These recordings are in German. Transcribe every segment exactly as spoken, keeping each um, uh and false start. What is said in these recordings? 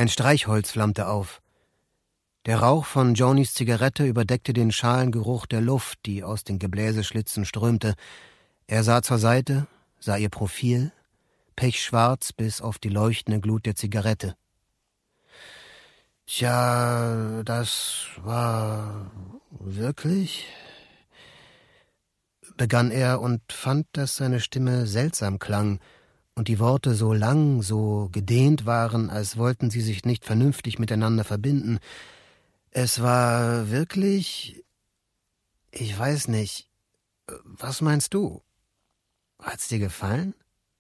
Ein Streichholz flammte auf. Der Rauch von Jonys Zigarette überdeckte den schalen Geruch der Luft, die aus den Gebläseschlitzen strömte. Er sah zur Seite, sah ihr Profil, pechschwarz bis auf die leuchtende Glut der Zigarette. »Tja, das war wirklich?« begann er und fand, dass seine Stimme seltsam klang und die Worte so lang, so gedehnt waren, als wollten sie sich nicht vernünftig miteinander verbinden. »Es war wirklich, ich weiß nicht, was meinst du? Hat's dir gefallen?«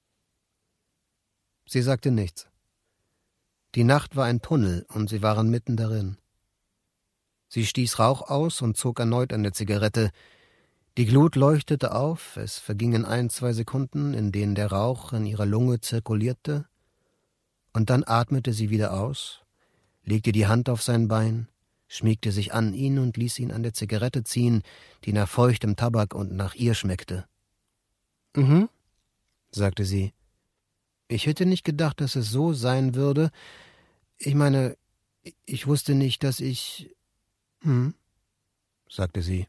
Sie sagte nichts. Die Nacht war ein Tunnel, und sie waren mitten darin. Sie stieß Rauch aus und zog erneut an der Zigarette. Die Glut leuchtete auf, es vergingen ein, zwei Sekunden, in denen der Rauch in ihrer Lunge zirkulierte, und dann atmete sie wieder aus, legte die Hand auf sein Bein, schmiegte sich an ihn und ließ ihn an der Zigarette ziehen, die nach feuchtem Tabak und nach ihr schmeckte. »Mhm«, sagte sie. »Ich hätte nicht gedacht, dass es so sein würde. Ich meine, ich wusste nicht, dass ich...« »Hm«, sagte sie.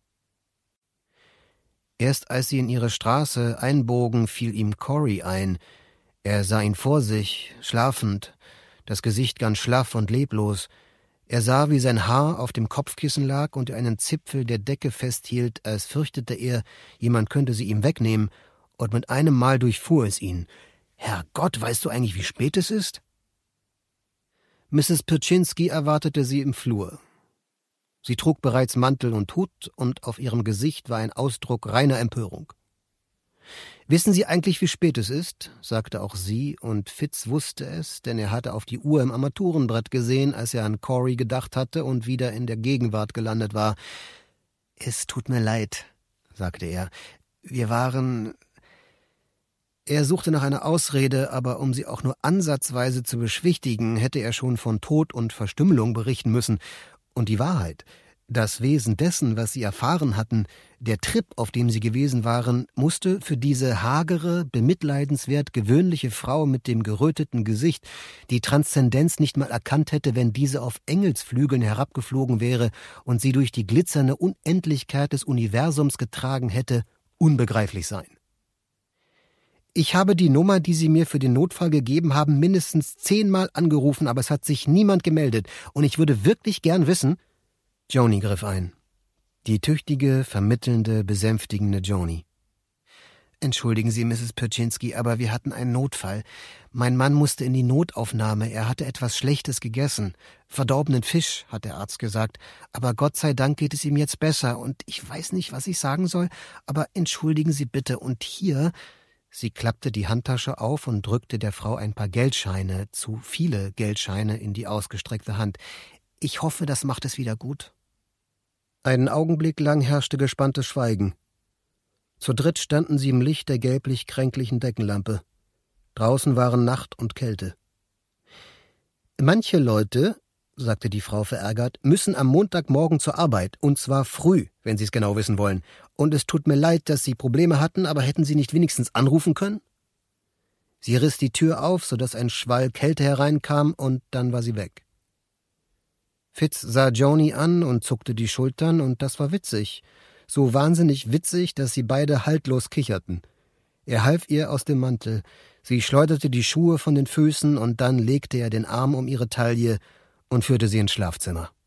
Erst als sie in ihre Straße einbogen, fiel ihm Corey ein. Er sah ihn vor sich, schlafend, das Gesicht ganz schlaff und leblos. Er sah, wie sein Haar auf dem Kopfkissen lag und er einen Zipfel der Decke festhielt, als fürchtete er, jemand könnte sie ihm wegnehmen, und mit einem Mal durchfuhr es ihn. »Herrgott, weißt du eigentlich, wie spät es ist?« Misses Ptschinski erwartete sie im Flur. Sie trug bereits Mantel und Hut, und auf ihrem Gesicht war ein Ausdruck reiner Empörung. »Wissen Sie eigentlich, wie spät es ist?« sagte auch sie, und Fitz wusste es, denn er hatte auf die Uhr im Armaturenbrett gesehen, als er an Corey gedacht hatte und wieder in der Gegenwart gelandet war. »Es tut mir leid«, sagte er. »Wir waren...« Er suchte nach einer Ausrede, aber um sie auch nur ansatzweise zu beschwichtigen, hätte er schon von Tod und Verstümmelung berichten müssen. Und die Wahrheit, das Wesen dessen, was sie erfahren hatten, der Trip, auf dem sie gewesen waren, musste für diese hagere, bemitleidenswert gewöhnliche Frau mit dem geröteten Gesicht, die Transzendenz nicht mal erkannt hätte, wenn diese auf Engelsflügeln herabgeflogen wäre und sie durch die glitzernde Unendlichkeit des Universums getragen hätte, unbegreiflich sein. »Ich habe die Nummer, die Sie mir für den Notfall gegeben haben, mindestens zehnmal angerufen, aber es hat sich niemand gemeldet, und ich würde wirklich gern wissen...« Joni griff ein. Die tüchtige, vermittelnde, besänftigende Joni. »Entschuldigen Sie, Misses Ptschinski, aber wir hatten einen Notfall. Mein Mann musste in die Notaufnahme, er hatte etwas Schlechtes gegessen. Verdorbenen Fisch, hat der Arzt gesagt. Aber Gott sei Dank geht es ihm jetzt besser, und ich weiß nicht, was ich sagen soll, aber entschuldigen Sie bitte, und hier...« Sie klappte die Handtasche auf und drückte der Frau ein paar Geldscheine, zu viele Geldscheine, in die ausgestreckte Hand. »Ich hoffe, das macht es wieder gut.« Einen Augenblick lang herrschte gespanntes Schweigen. Zu dritt standen sie im Licht der gelblich-kränklichen Deckenlampe. Draußen waren Nacht und Kälte. »Manche Leute«, sagte die Frau verärgert, »müssen am Montagmorgen zur Arbeit, und zwar früh, wenn Sie es genau wissen wollen. Und es tut mir leid, dass Sie Probleme hatten, aber hätten Sie nicht wenigstens anrufen können?« Sie riss die Tür auf, so dass ein Schwall Kälte hereinkam, und dann war sie weg. Fitz sah Joni an und zuckte die Schultern, und das war witzig. So wahnsinnig witzig, dass sie beide haltlos kicherten. Er half ihr aus dem Mantel. Sie schleuderte die Schuhe von den Füßen, und dann legte er den Arm um ihre Taille und führte sie ins Schlafzimmer.